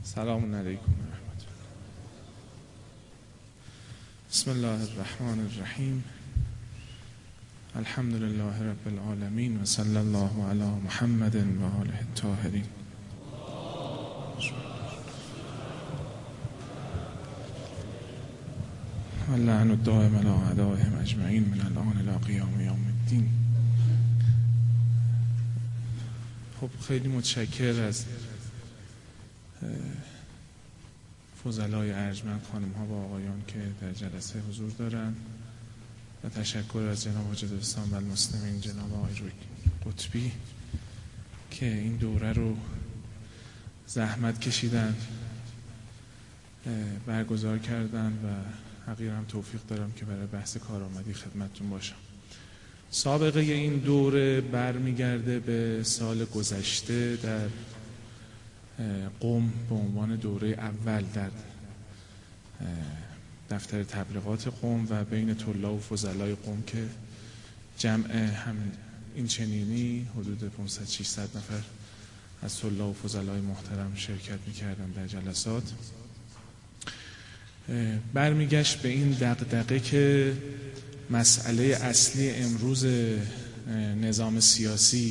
سلام علیکم و رحمت الله. بسم الله الرحمن الرحیم. الحمد لله رب العالمین و صلی الله علی محمد و آله الطاهرین. و اللعن الدائم علی اعدائهم اجمعین من الآن الی قیام یوم الدین. خب خیلی متشکر از فضلای ارجمند خانم ها و آقایان که در جلسه حضور دارن و تشکر از جناب حاج دوستان و المسلمین جناب آقای قطبی که این دوره رو زحمت کشیدن برگزار کردن و حقیقا توفیق دارم که برای بحث کارآمدی خدمتتون باشم. سابقه این دوره برمیگرده به سال گذشته در قم به عنوان دوره اول در دفتر تبلیغات قم و بین طلاب و فضلای قم که جمع هم این چنینی حدود 500-600 نفر از طلاب و فضلای محترم شرکت می‌کردن در جلسات. برمیگشت به این دغدغه که مسئله اصلی امروز نظام سیاسی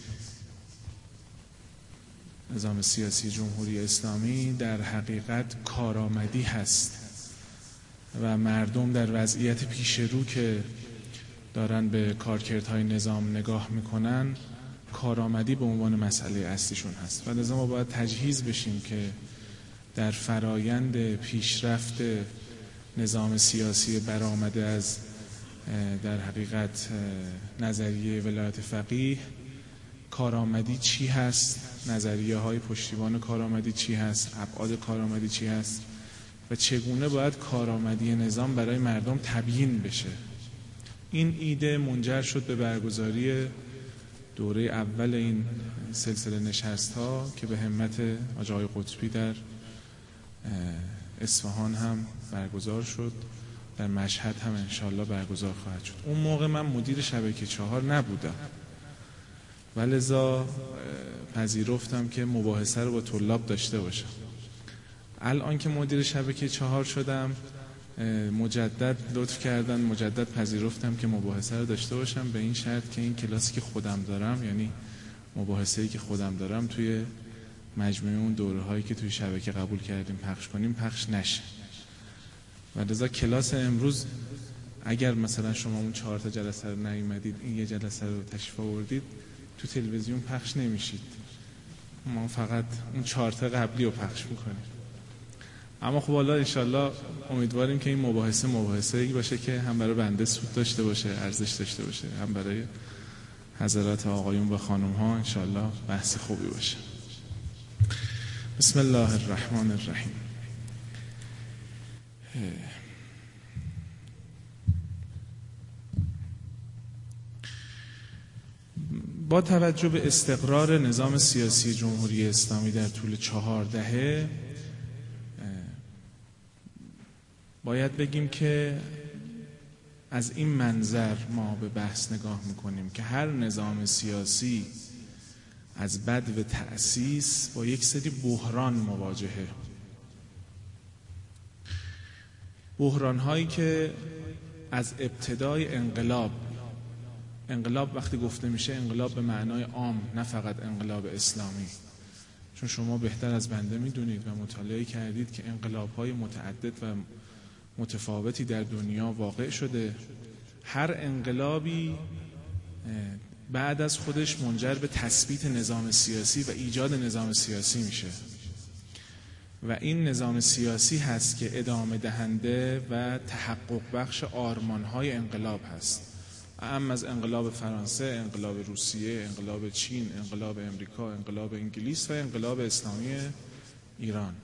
جمهوری اسلامی در حقیقت کارآمدی هست و مردم در وضعیت پیش رو که دارن به کارکردهای نظام نگاه میکنن کارآمدی به عنوان مسئله اصلیشون هست و لذا ما باید تجهیز بشیم که در فرایند پیشرفت نظام سیاسی برآمده از در حقیقت نظریه ولایت فقیه کارآمدی چی هست، نظریه های پشتیبان کارآمدی چی هست، ابعاد کارآمدی چی هست و چگونه باید کارآمدی نظام برای مردم تبیین بشه. این ایده منجر شد به برگزاری دوره اول این سلسله نشست ها که به همت آقای قطبی در اصفهان هم برگزار شد، در مشهد هم انشالله برگزار خواهد شد. اون موقع من مدیر شبکه 4 نبودم و لذا پذیرفتم که مباحثه رو با طلاب داشته باشم. الان که مدیر شبکه 4 شدم مجدد لطف کردن، مجدد پذیرفتم که مباحثه رو داشته باشم به این شرط که این کلاسی که خودم دارم، یعنی مباحثه‌ای که خودم دارم توی مجموعه اون دوره هایی که توی شبکه قبول کردیم پخش کنیم پخش نشه. و لذا کلاس امروز اگر مثلا شما اون 4 تا جلسه رو نیومدید، این یه جلسه رو تشریف آوردید، تو تلویزیون پخش نمیشید. ما فقط اون 4 تا قبلی رو پخش میکنیم. اما خب حالا انشالله امیدواریم که این مباحثه‌ای باشه که هم برای بنده سود داشته باشه، ارزش داشته باشه، هم برای حضرات آقایون و خانم ها انشالله بحث خوبی باشه. بسم الله الرحمن الرحیم. با توجه به استقرار نظام سیاسی جمهوری اسلامی در طول 4 دهه باید بگیم که از این منظر ما به بحث نگاه میکنیم که هر نظام سیاسی از بدو تأسیس با یک سری بحران مواجهه. بحران هایی که از ابتدای انقلاب وقتی گفته میشه انقلاب به معنای عام، نه فقط انقلاب اسلامی، چون شما بهتر از بنده میدونید و مطالعه کردید که انقلاب‌های متعدد و متفاوتی در دنیا واقع شده. هر انقلابی بعد از خودش منجر به تثبیت نظام سیاسی و ایجاد نظام سیاسی میشه و این نظام سیاسی هست که ادامه دهنده و تحقق بخش آرمان‌های انقلاب هست. اهم از انقلاب فرانسه، انقلاب روسیه، انقلاب چین، انقلاب امریکا، انقلاب انگلیس و انقلاب اسلامی ایران.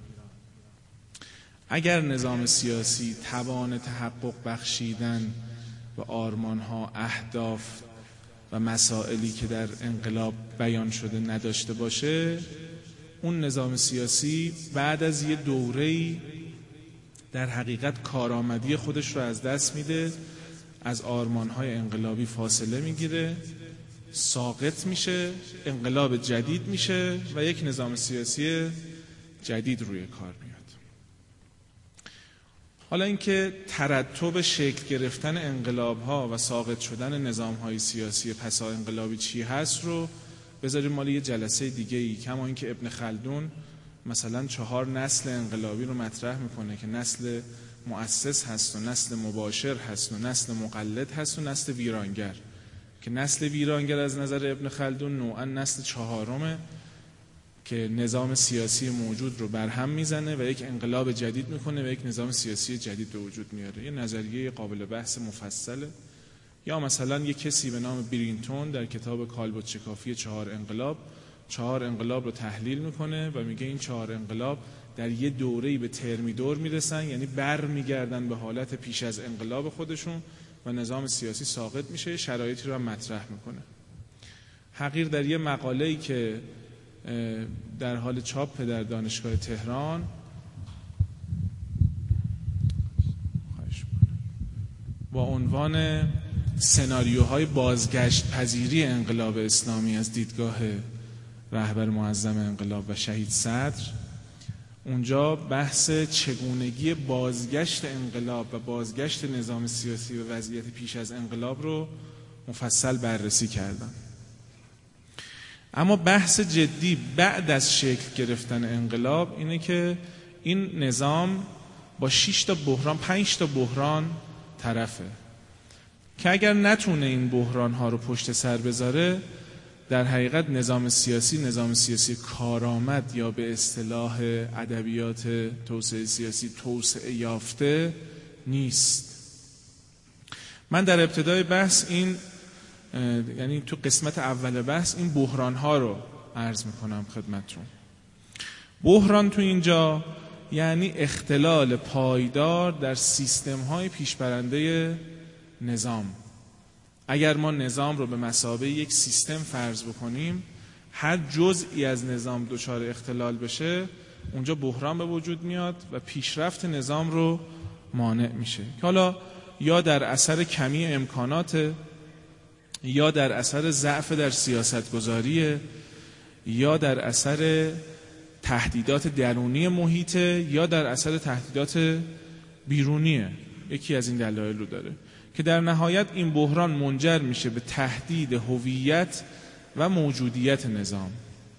اگر نظام سیاسی توان تحقق بخشیدن به آرمان‌ها، اهداف و مسائلی که در انقلاب بیان شده نداشته باشه، اون نظام سیاسی بعد از یه دوره‌ای در حقیقت کارآمدی خودش رو از دست میده، از آرمان‌های انقلابی فاصله میگیره، ساقط میشه، انقلاب جدید میشه و یک نظام سیاسی جدید روی کار میاد. حالا اینکه ترتب شکل گرفتن انقلاب‌ها و ساقط شدن نظام‌های سیاسی پسا انقلابی چی هست رو بذاریم مال یه جلسه دیگه‌ای. کما اینکه ابن خلدون مثلا 4 نسل انقلابی رو مطرح میکنه که نسل مؤسس هست و نسل مباشر هست و نسل مقلد هست و نسل ویرانگر، که نسل ویرانگر از نظر ابن خلدون نوعا نسل 4 که نظام سیاسی موجود رو برهم میزنه و یک انقلاب جدید میکنه و یک نظام سیاسی جدید به وجود میاره. یه نظریه قابل بحث مفصله. یا مثلا یک کسی به نام برینتون در کتاب کالبد شکافی 4 انقلاب رو تحلیل میکنه و میگه این 4 انقلاب در یه دوره‌ای به ترمیدور میرسن، یعنی بر میگردن به حالت پیش از انقلاب خودشون و نظام سیاسی ساقط میشه. شرایطی رو هم مطرح میکنه. حقیر در یه مقاله‌ای که در حال چاپ در دانشگاه تهران با عنوان سناریوهای بازگشت پذیری انقلاب اسلامی از دیدگاه رهبر معظم انقلاب و شهید صدر، اونجا بحث چگونگی بازگشت انقلاب و بازگشت نظام سیاسی و وضعیت پیش از انقلاب رو مفصل بررسی کردن. اما بحث جدی بعد از شکل گرفتن انقلاب اینه که این نظام با 6 تا بحران 5 تا بحران طرفه که اگر نتونه این بحران ها رو پشت سر بذاره، در حقیقت نظام سیاسی کارآمد یا به اصطلاح ادبیات توسعه سیاسی توسعه یافته نیست. من در ابتدای بحث یعنی تو قسمت اول بحث این بحران ها رو عرض میکنم خدمتتون. بحران تو اینجا یعنی اختلال پایدار در سیستم های پیشبرنده نظام. اگر ما نظام رو به مثابه یک سیستم فرض بکنیم، هر جزئی از نظام دچار اختلال بشه، اونجا بحران به وجود میاد و پیشرفت نظام رو مانع میشه. حالا یا در اثر کمی امکانات، یا در اثر ضعف در سیاست گذاری، یا در اثر تهدیدات درونی محیطه، یا در اثر تهدیدات بیرونیه. یکی از این دلایل رو داره که در نهایت این بحران منجر میشه به تهدید هویت و موجودیت نظام.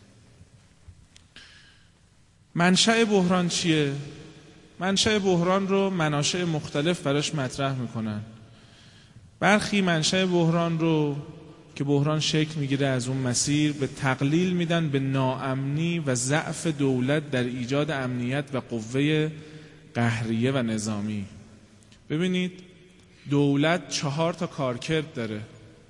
منشأ بحران چیه؟ منشأ بحران رو مناشأ مختلف براش مطرح میکنن. برخی منشأ بحران رو که بحران شکل میگیره از اون مسیر به تقلیل میدن به ناامنی و ضعف دولت در ایجاد امنیت و قوه قهریه و نظامی. ببینید دولت 4 تا کارکرد داره،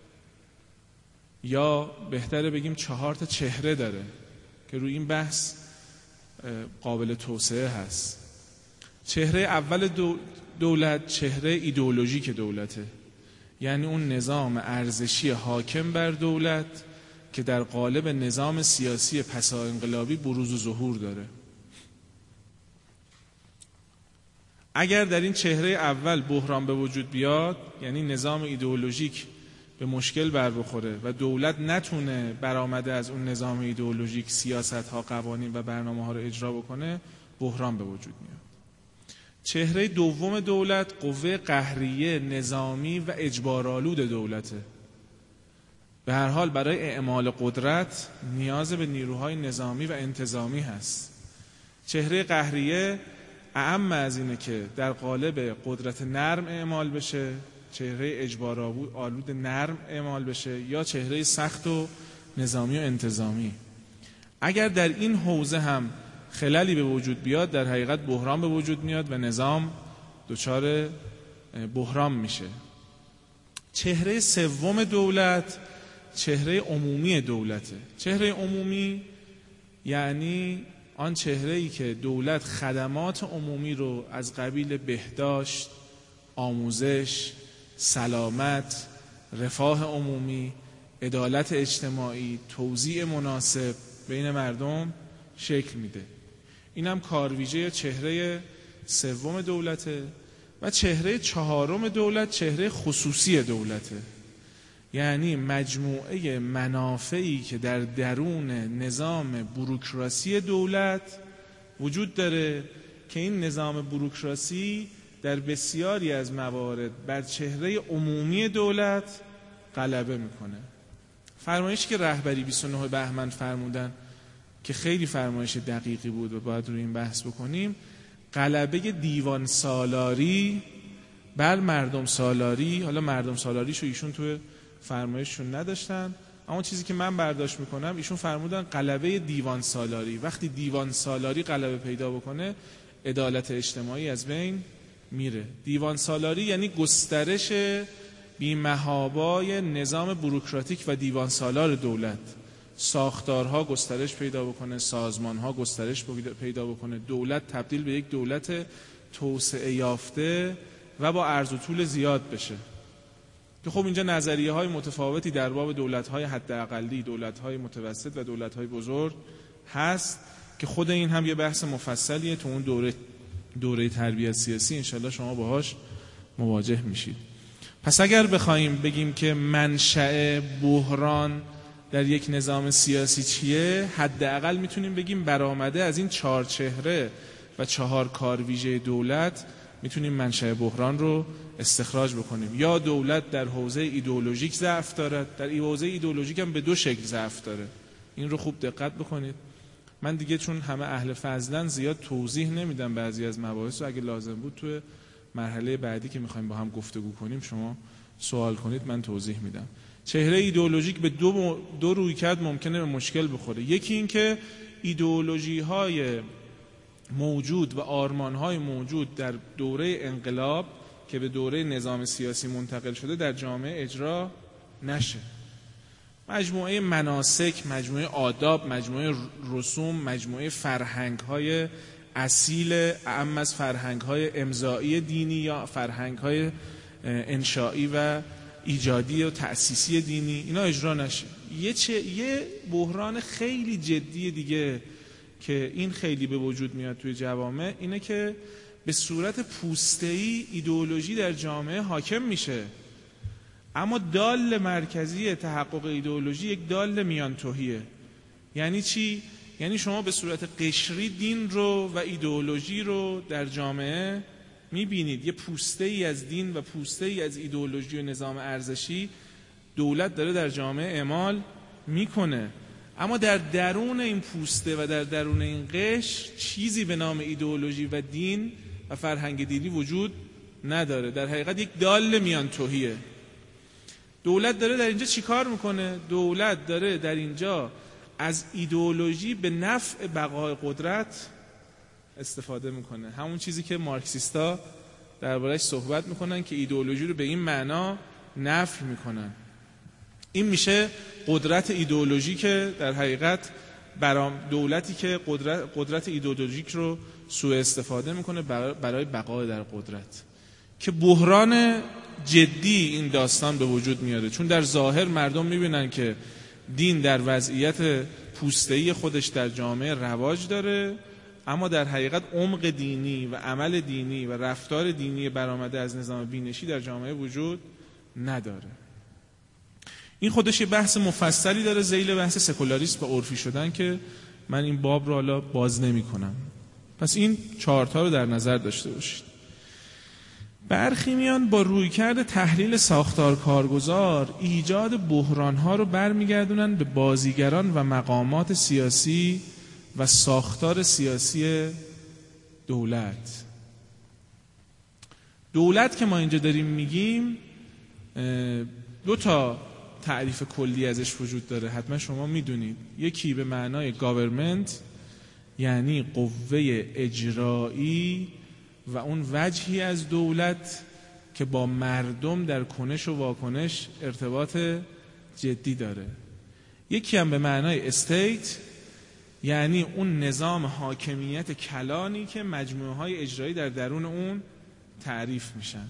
یا بهتره بگیم 4 تا چهره داره که روی این بحث قابل توسعه هست. چهره اول دولت چهره ایدئولوژیک دولته، یعنی اون نظام ارزشی حاکم بر دولت که در قالب نظام سیاسی پسا انقلابی بروز و ظهور داره. اگر در این چهره اول بحران به وجود بیاد، یعنی نظام ایدئولوژیک به مشکل بر بخوره و دولت نتونه برآمده از اون نظام ایدئولوژیک سیاست‌ها، قوانین و برنامه‌ها رو اجرا بکنه، بحران به وجود میاد. چهره دوم دولت قوه قهریه، نظامی و اجبارآلود دولته. به هر حال برای اعمال قدرت نیاز به نیروهای نظامی و انتظامی هست. چهره قهریه اعم از اینه که در قالب قدرت نرم اعمال بشه، چهره اجبارآلود نرم اعمال بشه، یا چهره سخت و نظامی و انتظامی. اگر در این حوزه هم خللی به وجود بیاد، در حقیقت بحران به وجود میاد و نظام دچار بحران میشه. چهره سوم دولت چهره عمومی دولته. چهره عمومی یعنی آن چهره‌ای که دولت خدمات عمومی رو از قبیل بهداشت، آموزش، سلامت، رفاه عمومی، عدالت اجتماعی، توزیع مناسب بین مردم شکل میده. اینم کارویژه چهره سوم دولته. و چهره چهارم دولت چهره خصوصی دولته، یعنی مجموعه منافعی که در درون نظام بوروکراسی دولت وجود داره که این نظام بوروکراسی در بسیاری از موارد بر چهره عمومی دولت غلبه میکنه. فرمایشی که رهبری 29 بهمن فرمودن که خیلی فرمایش دقیقی بود و باید روی این بحث بکنیم، غلبه دیوان سالاری بر مردم سالاری. حالا مردم سالاریشو ایشون توی فرمایششون نداشتن، اما چیزی که من برداشت میکنم ایشون فرمودن غلبه دیوان سالاری. وقتی دیوان سالاری غلبه پیدا بکنه عدالت اجتماعی از بین میره. دیوان سالاری یعنی گسترش بی‌محابای نظام بوروکراتیک و دیوان سالار دولت. ساختارها گسترش پیدا بکنه، سازمانها گسترش پیدا بکنه، دولت تبدیل به یک دولت توسعه یافته و با عرض و طول زیاد بشه. که خب اینجا نظریه های متفاوتی در باب دولت های حداقلی، دولت های متوسط و دولت های بزرگ هست که خود این هم یه بحث مفصلیه. تو اون دوره تربیت سیاسی انشالله شما باهاش مواجه میشید. پس اگر بخوایم بگیم که منشأ بحران در یک نظام سیاسی چیه، حداقل میتونیم بگیم برآمده از این 4 چهره و 4 کارویژه دولت میتونیم منشأ بحران رو استخراج بکنیم. یا دولت در حوزه ایدئولوژیک ضعف دارد، در این حوزه ایدئولوژیک هم به 2 شکل ضعف داره. این رو خوب دقت بکنید. من دیگه چون همه اهل فضلن زیاد توضیح نمیدم بعضی از مباحث رو، اگه لازم بود تو مرحله بعدی که میخوایم با هم گفتگو کنیم شما سوال کنید من توضیح میدم. چهره ایدئولوژیک به دو رویکرد ممکنه به مشکل بخوره. یکی این که ایدئولوژی های موجود و آرمان های موجود در دوره انقلاب که به دوره نظام سیاسی منتقل شده در جامعه اجرا نشه. مجموعه مناسک، مجموعه آداب، مجموعه رسوم، مجموعه فرهنگ های اصیل اعم از فرهنگ های امضایی دینی یا فرهنگ های انشایی و ایجادی و تأسیسی دینی، اینا اجرا نشه. یه بحران خیلی جدی دیگه که این خیلی به وجود میاد توی جوامع اینه که به صورت پوسته‌ای ایدئولوژی در جامعه حاکم میشه، اما دال مرکزی تحقق ایدئولوژی یک دال میان تهیه. یعنی چی؟ یعنی شما به صورت قشری دین رو و ایدئولوژی رو در جامعه میبینید، یه پوسته‌ای از دین و پوسته‌ای از ایدئولوژی و نظام ارزشی دولت داره در جامعه اعمال میکنه، اما در درون این پوسته و در درون این قشر چیزی به نام ایدئولوژی و دین و فرهنگ دینی وجود نداره. در حقیقت یک دال میان تهیه. دولت داره در اینجا چیکار میکنه؟ دولت داره در اینجا از ایدئولوژی به نفع بقای قدرت استفاده میکنه. همون چیزی که مارکسیستا درباره‌اش صحبت میکنن که ایدئولوژی رو به این معنا نفی میکنن. این میشه قدرت ایدئولوژی که در حقیقت دولتی که قدرت ایدئولوژیک رو سوء استفاده میکنه برای بقای در قدرت، که بحران جدی این داستان به وجود میاره. چون در ظاهر مردم میبینن که دین در وضعیت پوسته‌ای خودش در جامعه رواج داره، اما در حقیقت عمق دینی و عمل دینی و رفتار دینی برآمده از نظام بینشی در جامعه وجود نداره. این خودش یه بحث مفصلی داره ذیل بحث سکولاریسم و عرفی شدن که من این باب رو حالا باز نمی کنم. پس این 4 تا رو در نظر داشته باشید. برخی میان با رویکرد تحلیل ساختار کارگزار ایجاد بحران‌ها رو برمیگردونن به بازیگران و مقامات سیاسی و ساختار سیاسی دولت. دولت که ما اینجا داریم میگیم 2 تا تعریف کلی ازش وجود داره، حتما شما میدونید. یکی به معنای گاورمنت یعنی قوه اجرایی و اون وجهی از دولت که با مردم در کنش و واکنش ارتباط جدی داره. یکی هم به معنای استیت یعنی اون نظام حاکمیت کلانی که مجموعه های اجرایی در درون اون تعریف میشن.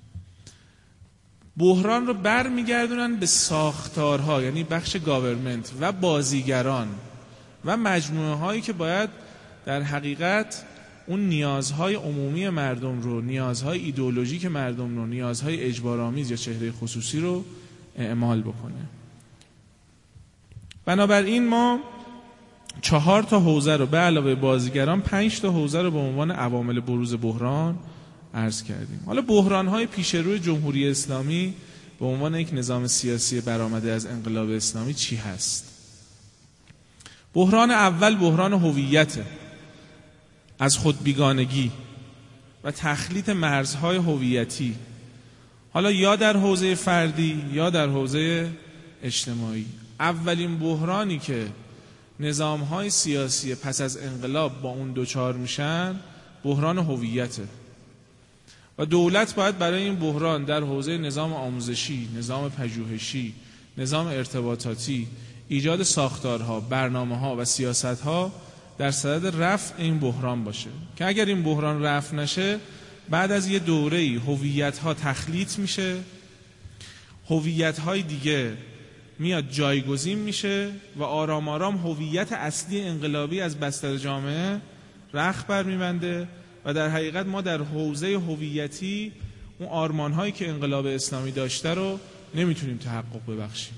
بحران رو برمیگردونن به ساختارها یعنی بخش گاورمنت و بازیگران و مجموعه هایی که باید در حقیقت اون نیازهای عمومی مردم رو، نیازهای ایدئولوژیک مردم رو، نیازهای اجبارآمیز یا چهره خصوصی رو اعمال بکنه. بنابراین ما 4 تا حوزه رو به علاوه بازیگران 5 تا حوزه رو به عنوان عوامل بروز بحران عرض کردیم. حالا بحران‌های پیش روی جمهوری اسلامی به عنوان یک نظام سیاسی برآمده از انقلاب اسلامی چی هست؟ بحران اول بحران هویت، از خود بیگانگی و تخلیط مرزهای هویتی، حالا یا در حوزه فردی یا در حوزه اجتماعی. اولین بحرانی که نظام‌های سیاسی پس از انقلاب با اون دوچار میشن بحران هویته و دولت باید برای این بحران در حوزه نظام آموزشی، نظام پژوهشی، نظام ارتباطاتی ایجاد ساختارها، برنامه‌ها و سیاست‌ها در صدد رفع این بحران باشه که اگر این بحران رفع نشه بعد از یه دوره‌ای هویت‌ها تخلیط میشه، هویت‌های دیگه میاد جایگزین میشه و آرام آرام هویت اصلی انقلابی از بستر جامعه رخت برمی‌بنده و در حقیقت ما در حوزه هویتی اون آرمان‌هایی که انقلاب اسلامی داشته رو نمیتونیم تحقق ببخشیم.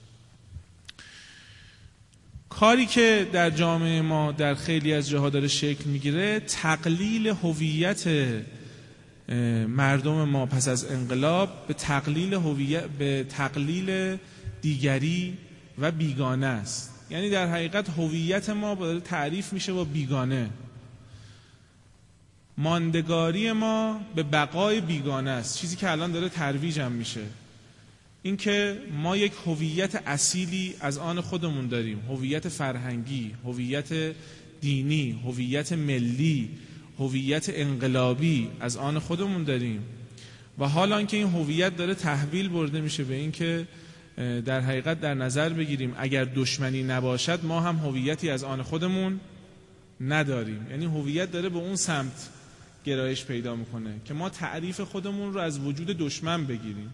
کاری که در جامعه ما در خیلی از جاها داره شکل میگیره تقلیل هویت مردم ما پس از انقلاب به تقلیل دیگری و بیگانه است. یعنی در حقیقت هویت ما داره تعریف میشه با بیگانه، ماندگاری ما به بقای بیگانه است. چیزی که الان داره ترویج هم میشه این که ما یک هویت اصیلی از آن خودمون داریم، هویت فرهنگی، هویت دینی، هویت ملی، هویت انقلابی از آن خودمون داریم و حالا اینکه این هویت داره تحویل برده میشه به این که در حقیقت در نظر بگیریم اگر دشمنی نباشد ما هم هویتی از آن خودمون نداریم. یعنی هویت داره به اون سمت گرایش پیدا میکنه که ما تعریف خودمون رو از وجود دشمن بگیریم.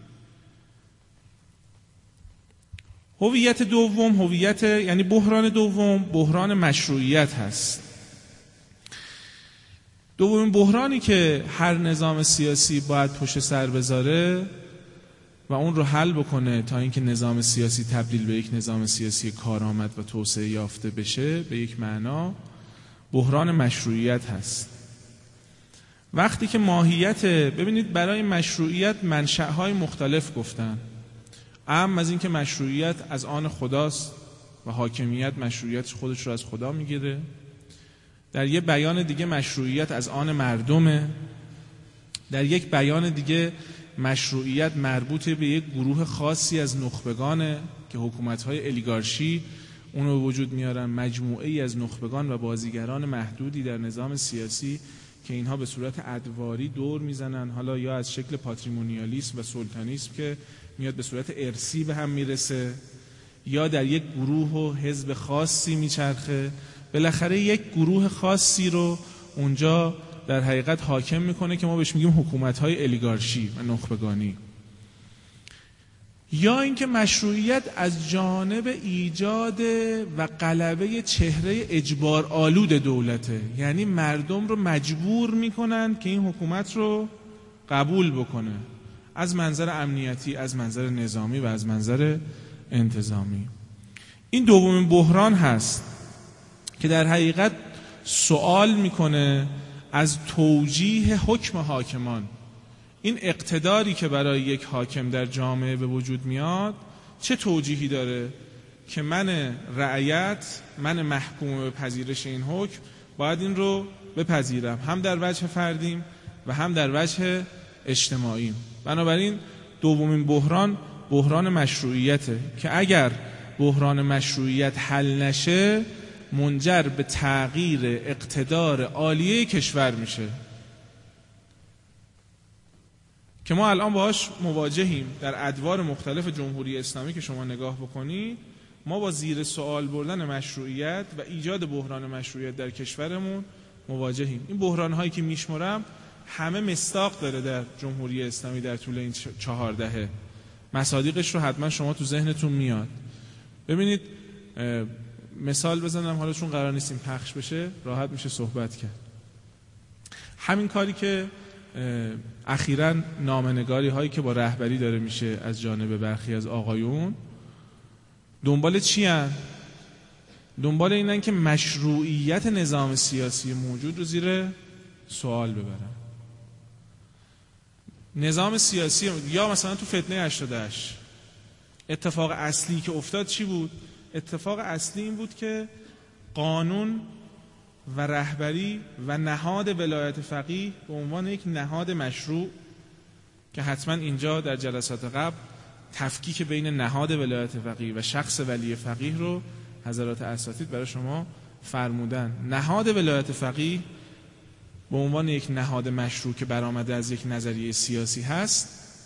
هویت دوم، یعنی بحران دوم بحران مشروعیت هست. دومین بحرانی که هر نظام سیاسی باید پشت سر بذاره و اون رو حل بکنه تا اینکه نظام سیاسی تبدیل به یک نظام سیاسی کارآمد و توسعه یافته بشه به یک معنا، بحران مشروعیت هست. وقتی که ببینید برای مشروعیت منشأهای مختلف گفتن. اهم از این که مشروعیت از آن خداست و حاکمیت مشروعیت خودش رو از خدا میگیره. در یک بیان دیگه مشروعیت از آن مردمه. در یک بیان دیگه مشروعیت مربوط به یک گروه خاصی از نخبگانه که حکومت‌های الیگارشی اون رو وجود میارن، مجموعه‌ای از نخبگان و بازیگران محدودی در نظام سیاسی که اینها به صورت ادواری دور میزنن، حالا یا از شکل پاتریمونیالیسم و سلطانیسم که میاد به صورت ارثی به هم میرسه، یا در یک گروه و حزب خاصی میچرخه. بالاخره یک گروه خاصی رو اونجا در حقیقت حاکم میکنه که ما بهش میگیم حکومت‌های الیگارشی و نخبگانی. یا اینکه مشروعیت از جانب ایجاد و غلبه چهره اجبار آلود دولته، یعنی مردم رو مجبور میکنن که این حکومت رو قبول بکنه، از منظر امنیتی، از منظر نظامی و از منظر انتظامی. این دومین بحران هست که در حقیقت سوال میکنه از توجیه حکم حاکمان. این اقتداری که برای یک حاکم در جامعه به وجود میاد چه توجیهی داره که من رعیت، من محکوم به پذیرش این حکم باید این رو بپذیرم، هم در وجه فردیم و هم در وجه اجتماعیم. بنابراین دومین بحران مشروعیته که اگر بحران مشروعیت حل نشه منجر به تغییر اقتدار عالیه کشور میشه که ما الان باهاش مواجهیم. در ادوار مختلف جمهوری اسلامی که شما نگاه بکنید ما با زیر سوال بردن مشروعیت و ایجاد بحران مشروعیت در کشورمون مواجهیم. این بحران‌هایی که میشمرم همه مصداق داره در جمهوری اسلامی در طول این 4 دهه. مصادیقش رو حتما شما تو ذهنتون میاد. ببینید مثال بزنم، حالا چون قرار نیستیم پخش بشه راحت میشه صحبت کرد. همین کاری که اخیراً نامه‌نگاری هایی که با رهبری داره میشه از جانب برخی از آقایون دنبال چی هن؟ دنبال اینن که مشروعیت نظام سیاسی موجود رو زیر سوال ببرن. نظام سیاسی یا مثلا تو فتنه 88 اتفاق اصلی که افتاد چی بود؟ اتفاق اصلی این بود که قانون و رهبری و نهاد ولایت فقیه به عنوان یک نهاد مشروع که حتما اینجا در جلسات قبل تفکیک بین نهاد ولایت فقیه و شخص ولی فقیه رو حضرات اساتید برای شما فرمودن. نهاد ولایت فقیه به عنوان یک نهاد مشروع که برآمده از یک نظریه سیاسی هست،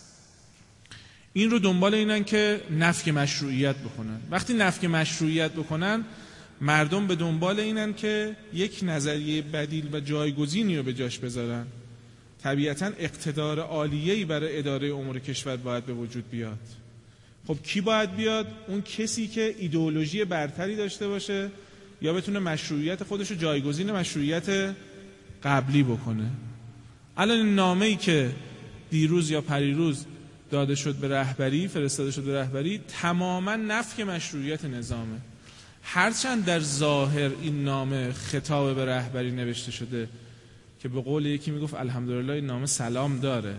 این رو دنبال اینن که نفی مشروعیت بکنن. وقتی نفی مشروعیت بکنن، مردم به دنبال اینن که یک نظریه بدیل و جایگزینی رو به جاش بذارن. طبیعتاً اقتدار عالیه‌ای برای اداره امور کشور باید به وجود بیاد. خب کی باید بیاد؟ اون کسی که ایدئولوژی برتری داشته باشه یا بتونه مشروعیت خودش رو جایگزین مشروعیت قبلی بکنه. الان نامه‌ای که دیروز یا پریروز داده شد به رهبری، فرستاده شد به رهبری، تماما نفی مشروعیت نظامه. هرچند در ظاهر این نامه خطاب به رهبری نوشته شده که به قول یکی میگفت الحمدلله این نامه سلام داره،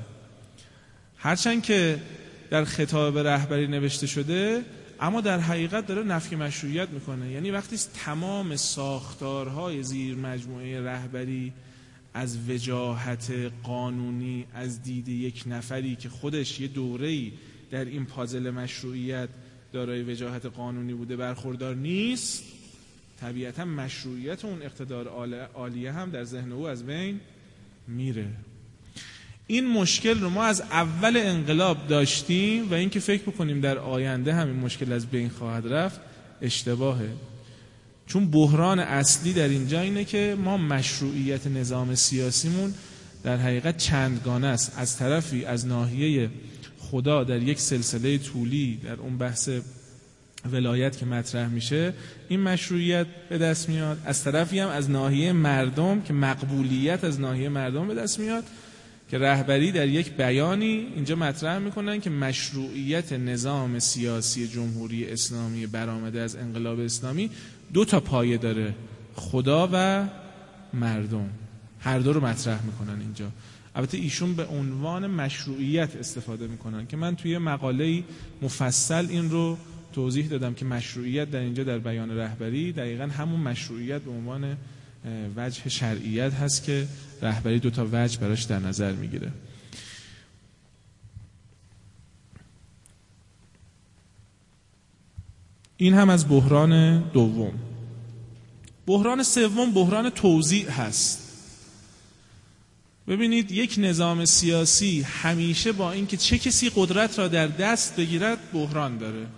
هرچند که در خطاب به رهبری نوشته شده، اما در حقیقت داره نفی مشروعیت میکنه. یعنی وقتی تمام ساختارهای زیر مجموعه رهبری از وجاهت قانونی از دید یک نفری که خودش یه دوره‌ای در این پازل مشروعیت دارای وجاهت قانونی بوده برخوردار نیست، طبیعتا مشروعیت اون اقتدار عالیه هم در ذهن او از بین میره. این مشکل رو ما از اول انقلاب داشتیم و اینکه فکر بکنیم در آینده همین مشکل از بین خواهد رفت اشتباهه. چون بحران اصلی در اینجا اینه که ما مشروعیت نظام سیاسیمون در حقیقت چندگانه است. از طرفی از ناحیه خدا در یک سلسله طولی در اون بحث ولایت که مطرح میشه این مشروعیت به دست میاد، از طرفی هم از ناحیه مردم که مقبولیت از ناحیه مردم به دست میاد که رهبری در یک بیانی اینجا مطرح میکنن که مشروعیت نظام سیاسی جمهوری اسلامی برآمده از انقلاب اسلامی 2 پایه داره، خدا و مردم. هر دو رو مطرح میکنن اینجا. البته ایشون به عنوان مشروعیت استفاده میکنن که من توی مقاله مفصل این رو توضیح دادم که مشروعیت در اینجا در بیان رهبری دقیقاً همون مشروعیت به عنوان وجه شرعیت هست که رهبری 2 وجه براش در نظر میگیره. این هم از بحران دوم. بحران سوم بحران توزیع هست. ببینید یک نظام سیاسی همیشه با اینکه چه کسی قدرت را در دست بگیرد بحران داره.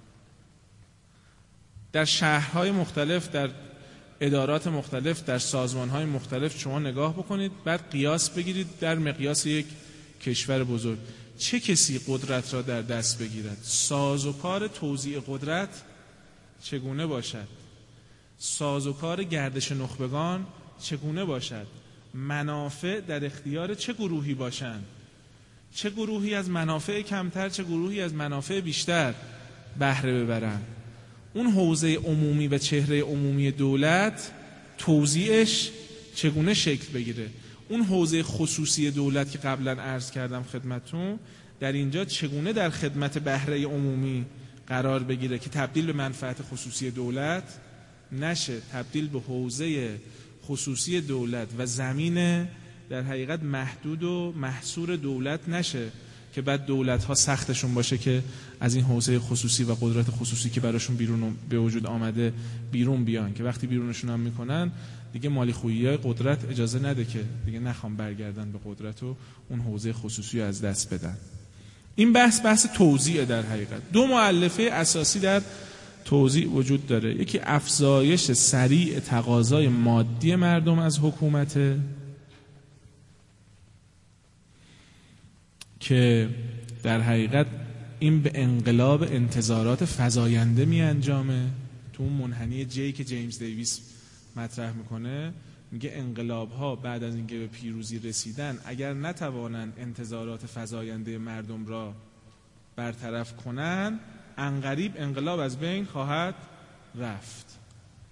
در شهرهای مختلف، در ادارات مختلف، در سازمانهای مختلف شما نگاه بکنید، بعد قیاس بگیرید در مقیاس یک کشور بزرگ چه کسی قدرت را در دست بگیرد، سازوکار توزیع قدرت چگونه باشد، سازوکار گردش نخبگان چگونه باشد، منافع در اختیار چه گروهی باشند، چه گروهی از منافع کمتر، چه گروهی از منافع بیشتر بهره ببرند. اون حوزه عمومی و چهره عمومی دولت توزیعش چگونه شکل بگیره، اون حوزه خصوصی دولت که قبلا عرض کردم خدمتتون در اینجا چگونه در خدمت بهره عمومی قرار بگیره که تبدیل به منفعت خصوصی دولت نشه، تبدیل به حوزه خصوصی دولت و زمین در حقیقت محدود و محصور دولت نشه که بعد دولت‌ها سختشون باشه که از این حوزه خصوصی و قدرت خصوصی که براشون بیرون به وجود آمده بیرون بیان، که وقتی بیرونشون هم میکنن دیگه مالی خویی‌های قدرت اجازه نده که دیگه نخوام برگردن به قدرت و اون حوزه خصوصی از دست بدن. این بحث توزیع در حقیقت 2 مؤلفه اساسی در توزیع وجود داره. یکی افزایش سریع تقاضای مادی مردم از حکومت که در حقیقت این به انقلاب انتظارات فزاینده می انجامه. تو اون منحنی جی که جیمز دیویس مطرح میکنه میگه انقلاب ها بعد از اینکه به پیروزی رسیدن اگر نتوانند انتظارات فزاینده مردم را برطرف کنن عنقریب انقلاب از بین خواهد رفت.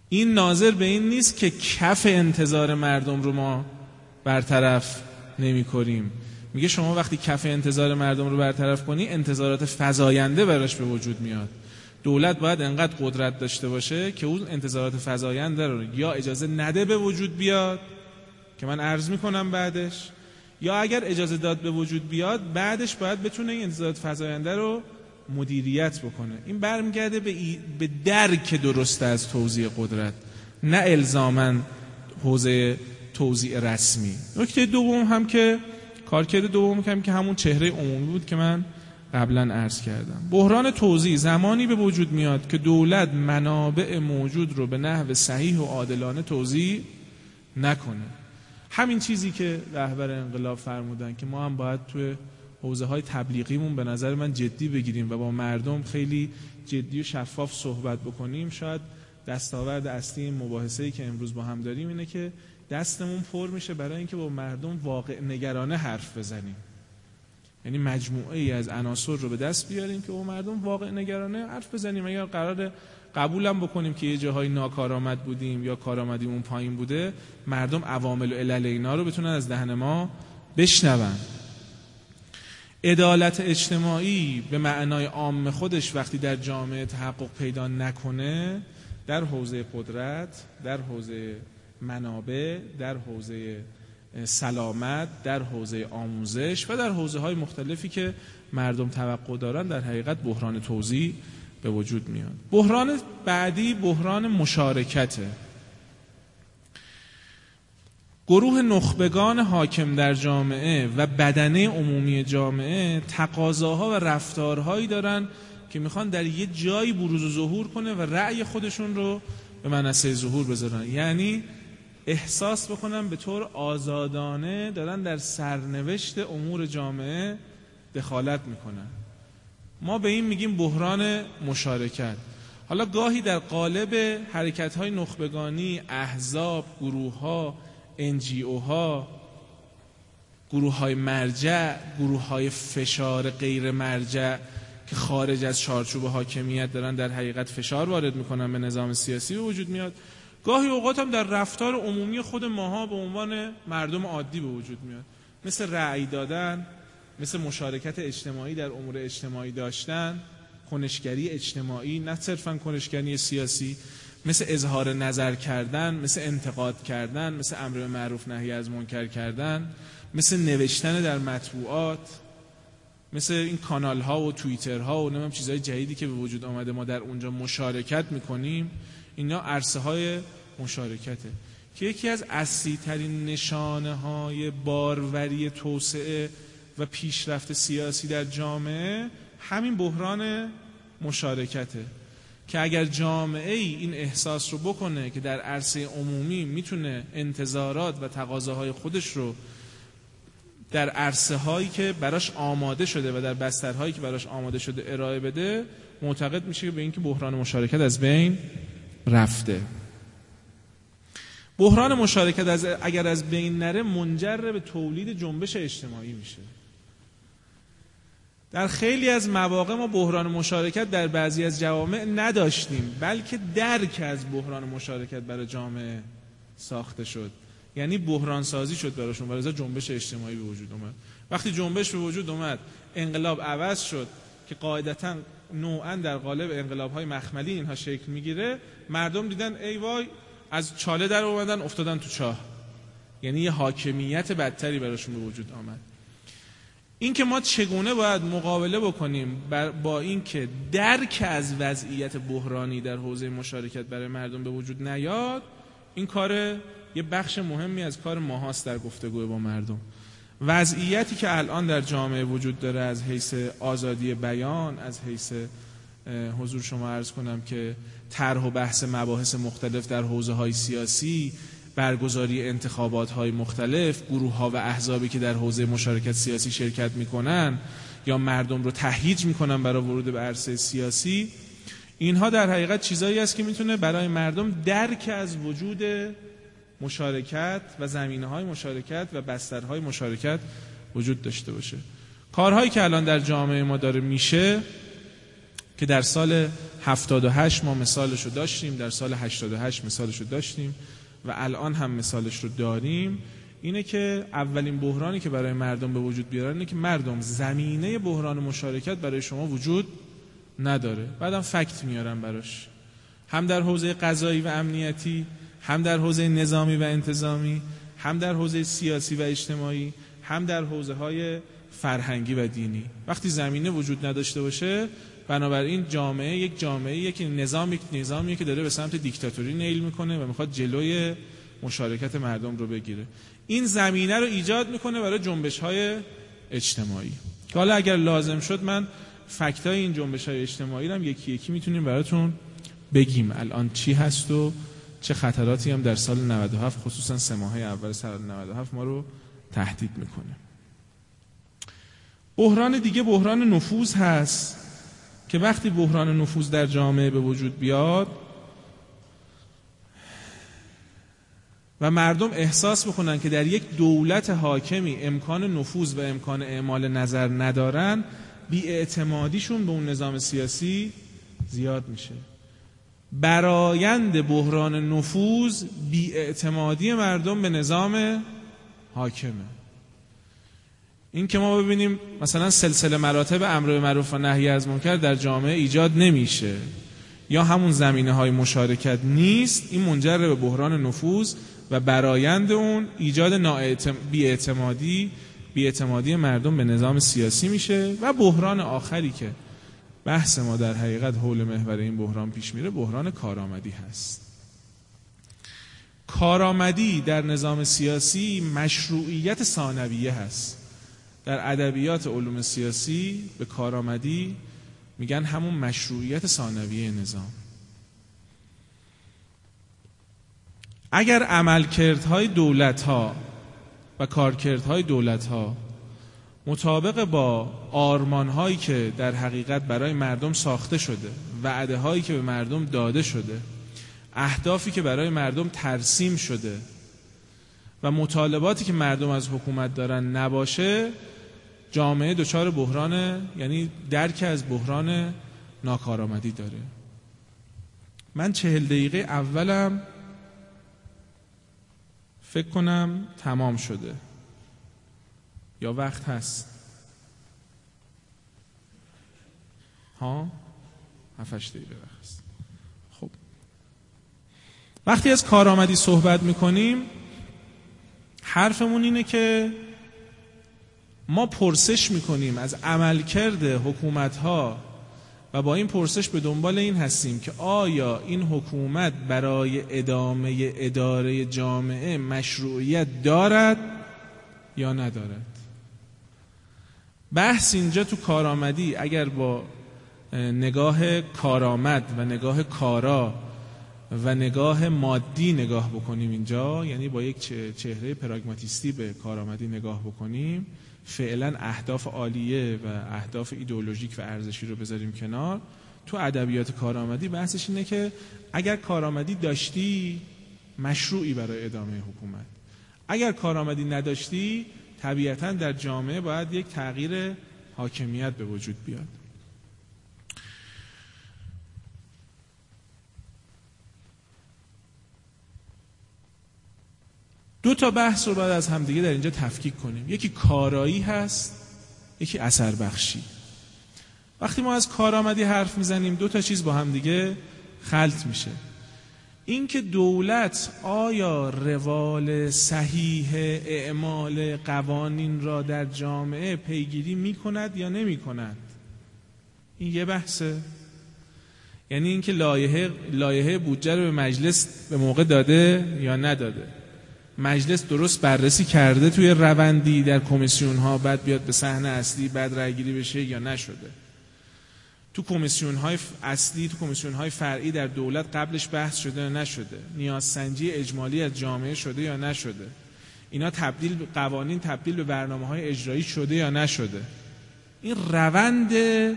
این ناظر به این نیست که کف انتظار مردم رو ما برطرف نمی کنیم. میگه شما وقتی کف انتظار مردم رو برطرف کنی، انتظارات فزاینده براش به وجود میاد. دولت باید انقدر قدرت داشته باشه که اون انتظارات فزاینده رو یا اجازه نده به وجود بیاد که من عرض میکنم بعدش، یا اگر اجازه داد به وجود بیاد بعدش باید بتونه این انتظارات فزاینده رو مدیریت بکنه. این برمیگرده به درک درست از توزیع قدرت، نه الزاماً حوزه توزیع رسمی. نکته دوم هم که کارکرد دوم هم که همون چهره عمومی بود که من قبلا عرض کردم. بحران توزیع زمانی به وجود میاد که دولت منابع موجود رو به نحو صحیح و عادلانه توزیع نکنه. همین چیزی که رهبر انقلاب فرمودن که ما هم باید توی حوزه‌های تبلیغیمون به نظر من جدی بگیریم و با مردم خیلی جدی و شفاف صحبت بکنیم. شاید دستاورد اصلی این مباحثه‌ای که امروز با هم داریم اینه که دستمون پر میشه برای اینکه با مردم واقع نگرانه حرف بزنیم. یعنی مجموعه ای از عناصر رو به دست بیاریم که با مردم واقع نگرانه حرف بزنیم. اگر قراره قبولم بکنیم که یه جاهای ناکارآمد بودیم یا کارآمدیمون پایین بوده، مردم عوامل و علل اینا رو بتونن از دهن ما بشنون. عدالت اجتماعی به معنای عام خودش وقتی در جامعه تحقق پیدا نکنه، در حوزه قدرت، در حوزه منابع، در حوزه سلامت، در حوزه آموزش و در حوزه‌های مختلفی که مردم توقع دارن، در حقیقت بحران توزیع به وجود میاد. بحران بعدی بحران مشارکته. گروه نخبگان حاکم در جامعه و بدنه عمومی جامعه تقاضاها و رفتارهایی دارن که میخوان در یه جایی بروز و ظهور کنه و رأی خودشون رو به منصه ظهور بذارن. یعنی احساس بکنن به طور آزادانه دارن در سرنوشت امور جامعه دخالت میکنن. ما به این میگیم بحران مشارکت. حالا گاهی در قالب حرکت‌های نخبگانی، احزاب، گروه‌ها، NGO‌ها، گروه‌های مرجع، گروه‌های فشار غیر مرجع که خارج از چارچوب حاکمیت دارن در حقیقت فشار وارد میکنن به نظام سیاسی به وجود میاد. گاهی اوقات هم در رفتار عمومی خود ماها به عنوان مردم عادی به وجود میاد، مثل رأی دادن، مثل مشارکت اجتماعی در امور اجتماعی داشتن، کنشگری اجتماعی، نه صرفاً کنشگری سیاسی، مثل اظهار نظر کردن، مثل انتقاد کردن، مثل امر به معروف نهی از منکر کردن، مثل نوشتن در مطبوعات، مثل این کانال ها و توییتر ها و نمیدونم چیزهای جدیدی که به وجود آمده ما در اونجا مشارکت میکنیم. اینا عرصه های مشارکته که یکی از اصلی ترین نشانه های باروری توسعه و پیشرفت سیاسی در جامعه همین بحران مشارکته که اگر جامعه ای این احساس رو بکنه که در عرصه عمومی میتونه انتظارات و تقاضاهای خودش رو در عرصه هایی که براش آماده شده و در بسترهایی که براش آماده شده ارائه بده، معتقد میشه به اینکه بحران مشارکت از بین رفته. بحران مشارکت اگر از بین نره منجر به تولید جنبش اجتماعی میشه. در خیلی از مواقع ما بحران مشارکت در بعضی از جوامع نداشتیم، بلکه درک از بحران مشارکت برای جامعه ساخته شد. یعنی بحران سازی شد براشون، برای جنبش اجتماعی به وجود اومد. وقتی جنبش به وجود اومد، انقلاب عوض شد که قاعدتاً نوعاً در قالب انقلاب‌های مخملی اینها شکل میگیره. مردم دیدن ای وای از چاله در اومدن افتادن تو چاه، یعنی یه حاکمیت بدتری براشون به وجود آمد. این که ما چگونه باید مقابله بکنیم با این که درک از وضعیت بحرانی در حوزه مشارکت برای مردم به وجود نیاد، این کار یه بخش مهمی از کار ماهاست در گفتگو با مردم. وضعیتی که الان در جامعه وجود داره از حیث آزادی بیان، از حیث حضور شما عرض کنم که طرح و بحث مباحث مختلف در حوزه‌های سیاسی، برگزاری انتخابات‌های مختلف، گروه‌ها و احزابی که در حوزه مشارکت سیاسی شرکت می‌کنن یا مردم رو تهییج می‌کنن برای ورود به عرصه سیاسی، اینها در حقیقت چیزایی است که می‌تونه برای مردم درک از وجود مشارکت و زمینه‌های مشارکت و بسترهای مشارکت وجود داشته باشه. کارهایی که الان در جامعه ما داره میشه که در سال 78 ما مثالش رو داشتیم، در سال 88 مثالش رو داشتیم و الان هم مثالش رو داریم. اینه که اولین بحرانی که برای مردم به وجود بیارن اینه که مردم زمینه بحران مشارکت برای شما وجود نداره. بعدم فکت میارن براش، هم در حوزه قضایی و امنیتی، هم در حوزه نظامی و انتظامی، هم در حوزه سیاسی و اجتماعی، هم در حوزه‌های فرهنگی و دینی. وقتی زمینه وجود نداشته باشه، بنابراین جامعه یک جامعه‌ایه که نظامیه که داره به سمت دیکتاتوری نیل میکنه و میخواد جلوی مشارکت مردم رو بگیره. این زمینه رو ایجاد میکنه برای جنبش‌های اجتماعی که حالا اگر لازم شد من فکتای این جنبش‌های اجتماعی رو هم یکی یکی میتونیم براتون بگیم الان چی هست و چه خطراتی هم در سال 97 خصوصا 3 ماهه اول سال 97 ما رو تهدید میکنه. بحران دیگه بحران نفوذ هست که وقتی بحران نفوذ در جامعه به وجود بیاد و مردم احساس بکنن که در یک دولت حاکمی امکان نفوذ و امکان اعمال نظر ندارن، بی‌اعتمادیشون به اون نظام سیاسی زیاد میشه. برآیند بحران نفوذ بی‌اعتمادی مردم به نظام حاکمه. این که ما ببینیم مثلا سلسله مراتب امر به معروف و نهی از منکر در جامعه ایجاد نمیشه یا همون زمینه‌های مشارکت نیست، این منجر به بحران نفوذ و برآیند اون ایجاد بی‌اعتمادی مردم به نظام سیاسی میشه. و بحران آخری که بحث ما در حقیقت حول محور این بحران پیش میره بحران کارآمدی هست. کارآمدی در نظام سیاسی مشروعیت ثانویه هست. در ادبیات علوم سیاسی به کارآمدی میگن همون مشروعیت ثانویه نظام. اگر عملکردهای دولت‌ها و کارکردهای دولت‌ها مطابق با آرمان‌هایی که در حقیقت برای مردم ساخته شده، وعده‌هایی که به مردم داده شده، اهدافی که برای مردم ترسیم شده و مطالباتی که مردم از حکومت دارن نباشه، جامعه دچار بحران، یعنی درک از بحران ناکارآمدی داره. من 40 دقیقه اولم فکر کنم تمام شده یا وقت هست؟ 7-8 دقیقه وقت هست. خب وقتی از کارآمدی صحبت میکنیم حرفمون اینه که ما پرسش میکنیم از عملکرد حکومت‌ها و با این پرسش به دنبال این هستیم که آیا این حکومت برای ادامه اداره جامعه مشروعیت دارد یا ندارد. بحث اینجا تو کارآمدی اگر با نگاه کارآمد و نگاه کارا و نگاه مادی نگاه بکنیم اینجا، یعنی با یک چهره پراگماتیستی به کارآمدی نگاه بکنیم، فعلا اهداف عالیه و اهداف ایدئولوژیک و ارزشی رو بذاریم کنار. تو ادبیات کارآمدی بحثش اینه که اگر کارآمدی داشتی مشروعی برای ادامه حکومت، اگر کارآمدی نداشتی طبیعتاً در جامعه باید یک تغییر حاکمیت به وجود بیاد. دو تا بحث رو باید از همدیگه در اینجا تفکیک کنیم. یکی کارایی هست، یکی اثر بخشی. وقتی ما از کارآمدی حرف میزنیم دو تا چیز با همدیگه خلط میشه. این که دولت آیا روال صحیح اعمال قوانین را در جامعه پیگیری میکند یا نمیکند، این یه بحثه. یعنی این که لایحه بودجه رو به مجلس به موقع داده یا نداده، مجلس درست بررسی کرده توی روندی در کمیسیون ها بعد بیاد به صحنه اصلی بعد رأی گیری بشه یا نشده، تو کمیسیون های اصلی تو کمیسیون های فرعی در دولت قبلش بحث شده یا نشده، نیازسنجی اجمالی از جامعه شده یا نشده، اینا قوانین تبدیل به برنامه‌های اجرایی شده یا نشده. این روند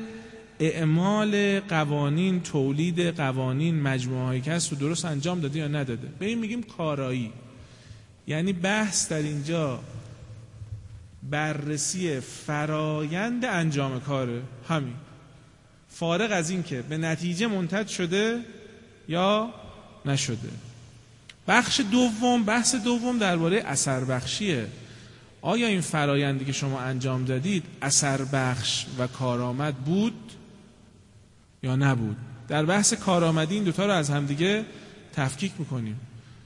اعمال قوانین، تولید قوانین، مجموعه‌های کسب رو درست انجام داده یا نداده. به این میگیم کارایی. یعنی بحث در اینجا بررسی فرایند انجام کاره. همین فارغ از این که به نتیجه منتج شده یا نشده. بحث دوم درباره اثر بخشیه. آیا این فرایندی که شما انجام دادید اثر بخش و کارآمد بود یا نبود؟ در بحث کارآمدی این دوتا رو از همدیگه تفکیک میکنیم.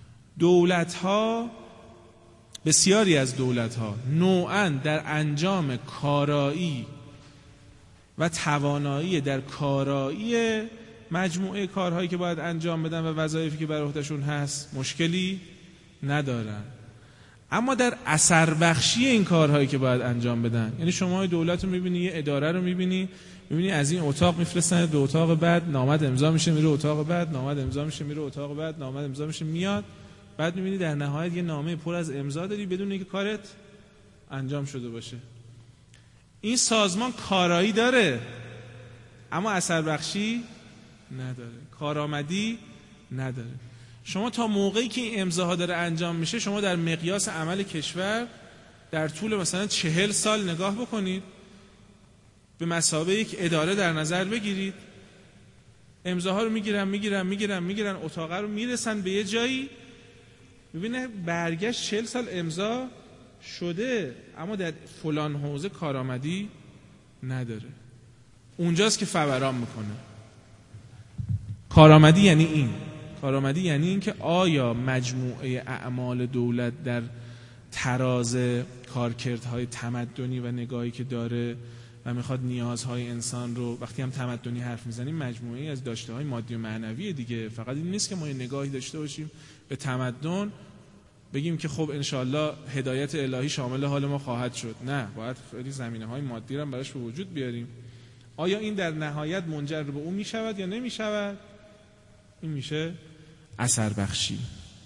بسیاری از دولت‌ها نوعاً در انجام کارایی و توانایی در کارایی مجموعه کارهایی که باید انجام بدن و وظایفی که بر عهدهشون هست مشکلی ندارن، اما در اثر بخشی این کارهایی که باید انجام بدن، یعنی شما دولت رو میبینی، یه اداره رو میبینی از این اتاق میفرستن به اتاق بعد، نامه امضا میشه میره اتاق بعد، نامه امضا میشه میره اتاق بعد، نامه امضا میشه میاد، بعد میبینی در نهایت یه نامه پر از امضا داری بدون اینکه کارت انجام شده باشه. این سازمان کارایی داره اما اثر بخشی نداره، کارآمدی نداره. شما تا موقعی که این امضاها داره انجام میشه، شما در مقیاس عمل کشور در طول مثلا 40 سال نگاه بکنید، به مثابه یک اداره در نظر بگیرید، امضاها رو میگیرن اتاق رو میرسن به یه جایی، ببینه برگشت 40 سال امضا شده اما در فلان حوزه کارآمدی نداره. اونجاست که فوران میکنه. کارآمدی یعنی این که آیا مجموعه اعمال دولت در تراز کارکردهای تمدنی و نگاهی که داره و میخواد نیازهای انسان رو، وقتی هم تمدنی حرف میزنیم مجموعه از داشته‌های مادی و معنوی دیگه، فقط این نیست که ما یه نگاهی داشته باشیم به تمدن بگیم که خب انشالله هدایت الهی شامل حال ما خواهد شد. نه، باید خیلی زمینه‌های مادی رو براش به وجود بیاریم. آیا این در نهایت منجر به اون میشود یا نمیشود؟ این میشه اثر بخشی.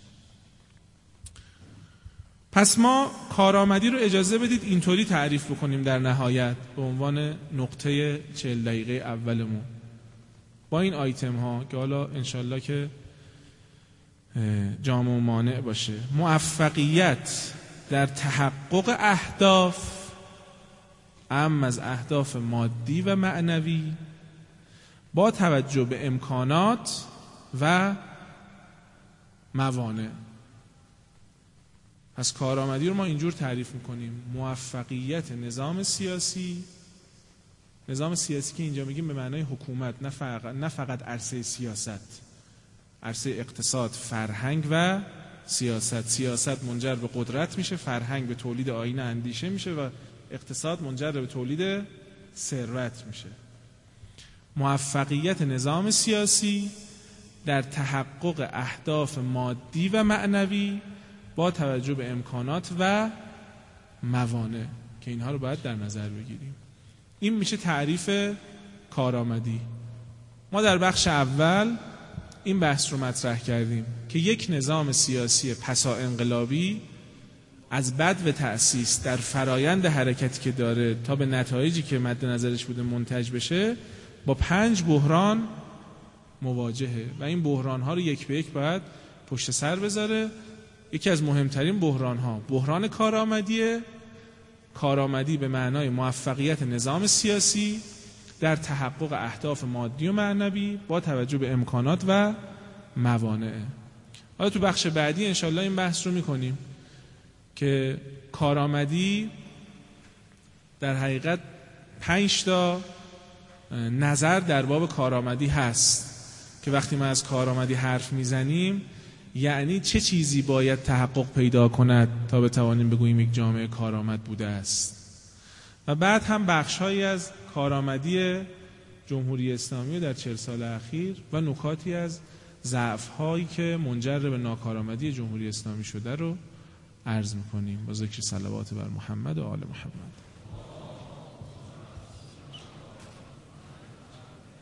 پس ما کارآمدی رو اجازه بدید اینطوری تعریف بکنیم در نهایت به عنوان نقطه 40 دقیقه اولمون با این آیتم ها که حالا انشالله که جامع و مانع باشه. موفقیت در تحقق اهداف، اهم از اهداف مادی و معنوی، با توجه به امکانات و موانع. پس کارآمدی رو ما اینجور تعریف میکنیم: موفقیت نظام سیاسی که اینجا میگیم به معنای حکومت، نه فقط عرصه سیاست، عرصه اقتصاد، فرهنگ و سیاست منجر به قدرت میشه، فرهنگ به تولید آیین اندیشه میشه و اقتصاد منجر به تولید ثروت میشه. موفقیت نظام سیاسی در تحقق اهداف مادی و معنوی با توجه به امکانات و موانع که اینها رو باید در نظر بگیریم. این میشه تعریف کارآمدی. ما در بخش اول این بحث رو مطرح کردیم که یک نظام سیاسی پسا انقلابی از بدو تأسیس در فرایند حرکتی که داره تا به نتایجی که مد نظرش بوده منتج بشه با 5 بحران مواجهه و این بحران‌ها رو یک به یک باید پشت سر بذاره. یکی از مهمترین بحران‌ها بحران کارآمدی به معنای موفقیت نظام سیاسی در تحقق اهداف مادی و معنوی با توجه به امکانات و موانع. حالا تو بخش بعدی انشالله این بحث رو میکنیم که کارآمدی در حقیقت 5 تا نظر در باب کارآمدی هست که وقتی ما از کارآمدی حرف میزنیم یعنی چه چیزی باید تحقق پیدا کند تا بتوانیم بگوییم یک جامعه کارآمد بوده است. و بعد هم بخش‌هایی از کارآمدی جمهوری اسلامی در 40 سال اخیر و نکاتی از ضعف‌هایی که منجر به ناکارآمدی جمهوری اسلامی شده رو عرض می‌کنیم با ذکر صلوات بر محمد و آل محمد.